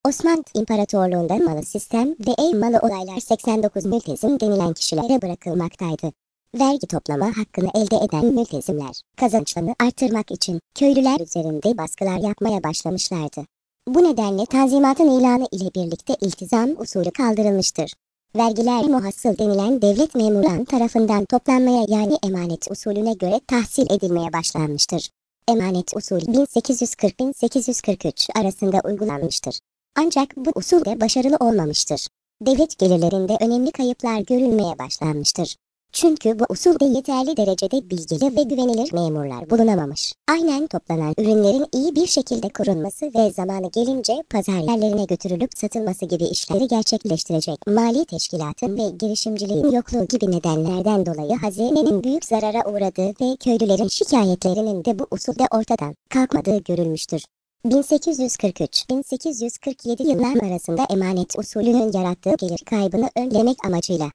Osmanlı İmparatorluğu'nda malı sistem ve ev malı olaylar 89 mültezim denilen kişilere bırakılmaktaydı. Vergi toplama hakkını elde eden mültezimler, kazançlarını artırmak için köylüler üzerinde baskılar yapmaya başlamışlardı. Bu nedenle Tanzimat'ın ilanı ile birlikte iltizam usulü kaldırılmıştır. Vergiler muhassıl denilen devlet memurları tarafından toplanmaya yani emanet usulüne göre tahsil edilmeye başlanmıştır. Emanet usulü 1840-1843 arasında uygulanmıştır. Ancak bu usul de başarılı olmamıştır. Devlet gelirlerinde önemli kayıplar görülmeye başlanmıştır. Çünkü bu usulde yeterli derecede bilgili ve güvenilir memurlar bulunamamış. Aynen toplanan ürünlerin iyi bir şekilde korunması ve zamanı gelince pazar yerlerine götürülüp satılması gibi işleri gerçekleştirecek mali teşkilatın ve girişimciliğin yokluğu gibi nedenlerden dolayı hazinenin büyük zarara uğradığı ve köylülerin şikayetlerinin de bu usulde ortadan kalkmadığı görülmüştür. 1843-1847 yıllar arasında emanet usulünün yarattığı gelir kaybını önlemek amacıyla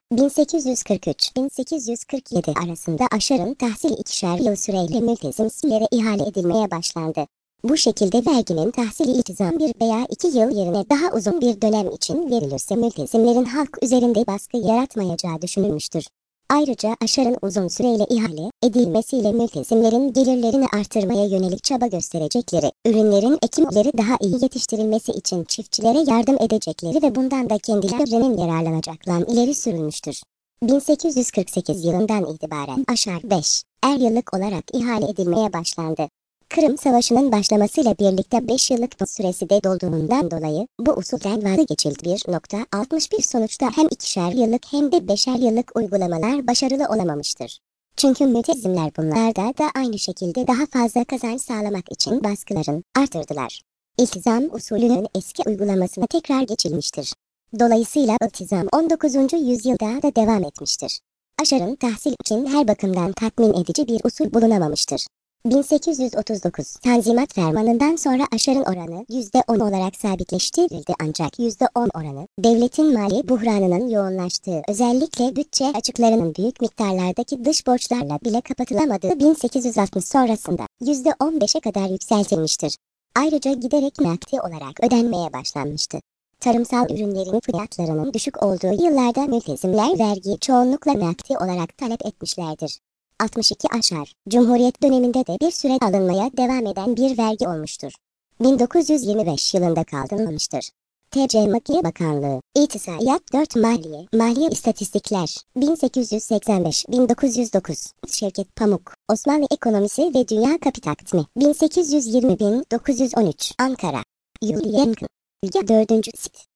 1843-1847 arasında aşarın tahsili 2'şer yıl süreyle mültezimlere ihale edilmeye başlandı. Bu şekilde verginin tahsili iltizam 1 veya 2 yıl yerine daha uzun bir dönem için verilirse mültezimlerin halk üzerinde baskı yaratmayacağı düşünülmüştür. Ayrıca aşarın uzun süreyle ihale edilmesiyle mültezimlerin gelirlerini artırmaya yönelik çaba gösterecekleri, ürünlerin ekimleri daha iyi yetiştirilmesi için çiftçilere yardım edecekleri ve bundan da kendilerinin yararlanacaklarını ileri sürülmüştür. 1848 yılından itibaren aşar 5 yıllık olarak ihale edilmeye başlandı. Kırım Savaşı'nın başlamasıyla birlikte 5 yıllık süresi de dolduğundan dolayı bu usulden vazgeçildi. 1.61 sonuçta hem 2'şer yıllık hem de 5'er yıllık uygulamalar başarılı olamamıştır. Çünkü mültezimler bunlarda da aynı şekilde daha fazla kazanç sağlamak için baskılarını artırdılar. İltizam usulünün eski uygulamasına tekrar geçilmiştir. Dolayısıyla iltizam 19. yüzyılda da devam etmiştir. Aşarın tahsil için her bakımdan tatmin edici bir usul bulunamamıştır. 1839 Tanzimat Fermanı'ndan sonra aşarın oranı %10 olarak sabitleştirildi ancak %10 oranı devletin mali buhranının yoğunlaştığı özellikle bütçe açıklarının büyük miktarlardaki dış borçlarla bile kapatılamadığı 1860 sonrasında %15'e kadar yükseltilmiştir. Ayrıca giderek nakdi olarak ödenmeye başlanmıştı. Tarımsal ürünlerin fiyatlarının düşük olduğu yıllarda mültezimler vergiyi çoğunlukla nakdi olarak talep etmişlerdir. 62 aşar, Cumhuriyet döneminde de bir süre alınmaya devam eden bir vergi olmuştur. 1925 yılında kaldırılmıştır. TC Maliye Bakanlığı, İhtisasat 4 Maliye İstatistikler, 1885-1909, Şevket Pamuk, Osmanlı Ekonomisi ve Dünya Kapitalizmi, 1820-1913, Ankara, Yuliyenko, 4. Sit.